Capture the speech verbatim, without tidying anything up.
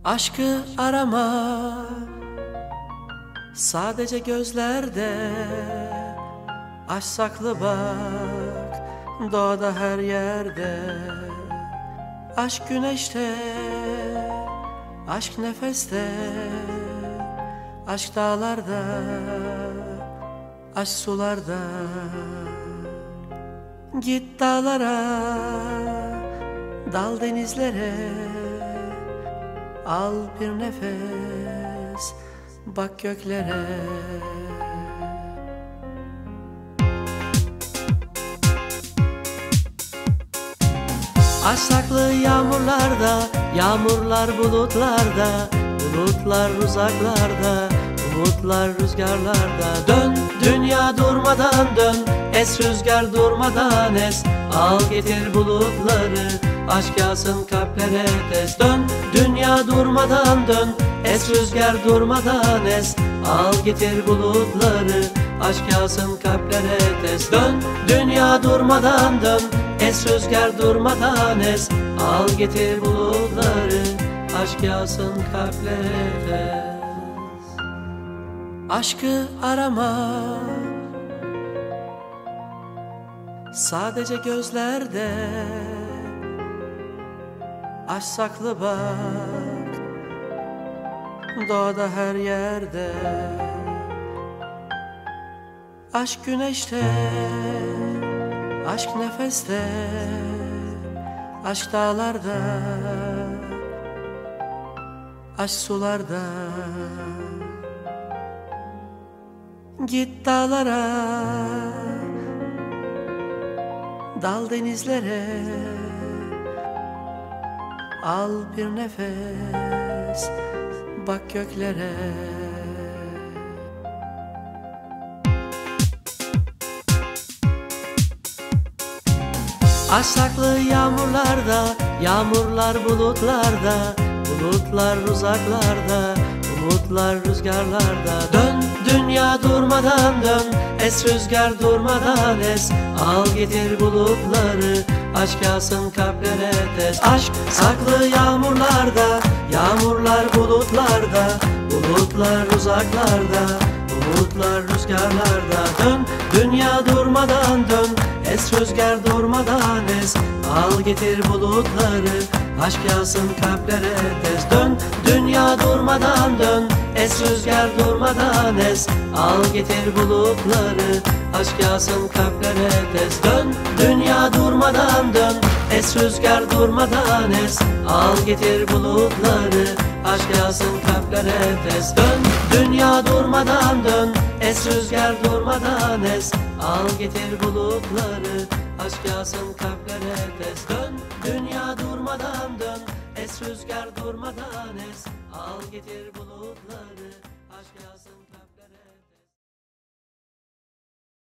Aşkı arama sadece gözlerde, aşk saklı bak doğada her yerde. Aşk güneşte, aşk nefeste, aşk dağlarda, aşk sularda. Git dağlara, dal denizlere, al bir nefes, bak göklere. Aşk saklı yağmurlarda, yağmurlar bulutlarda, bulutlar uzaklarda, umutlar rüzgarlarda. Dön dünya durmadan dön, es rüzgar durmadan es. Al getir bulutları, aşk yağsın kalplere tez. Dön dünya durmadan dön, es rüzgar durmadan es. Al getir bulutları, aşk yağsın kalplere tez. Dön dünya durmadan dön, es rüzgar durmadan es. Al getir bulutları, aşk yağsın kalplere tez. Aşkı arama sadece gözlerde, aşk saklı bak doğada her yerde. Aşk güneşte, aşk nefeste, aşk dağlarda, aşk sularda. Git dağlara, dal denizlere, al bir nefes, bak göklere. Aşk saklı yağmurlarda, yağmurlar bulutlarda, bulutlar uzaklarda, umutlar rüzgarlarda. Dön dünya durmadan dön, es rüzgar durmadan es. Al getir bulutları, aşk yağsın kalplere tez. Aşk saklı yağmurlarda, yağmurlar bulutlarda, bulutlar uzaklarda, umutlar rüzgarlarda. Dön dünya durmadan dön, es rüzgar durmadan es. Al getir bulutları, aşk yağsın kalplere tez. Dön dünya durmadan dön, es rüzgar durmadan es. Al getir bulutları, aşk yağsın kalplere tez. Dön dünya durmadan dön, es rüzgar durmadan es. Al getir bulutları, aşk yağsın kalplere tez. Dön dünya durmadan dön, es rüzgar durmadan es. Al getir bulutları, aşk yağsın kalplere tez. Dön dünya durmadan dön, es rüzgar durmadan es. Al getir bulutları, aşk yağsın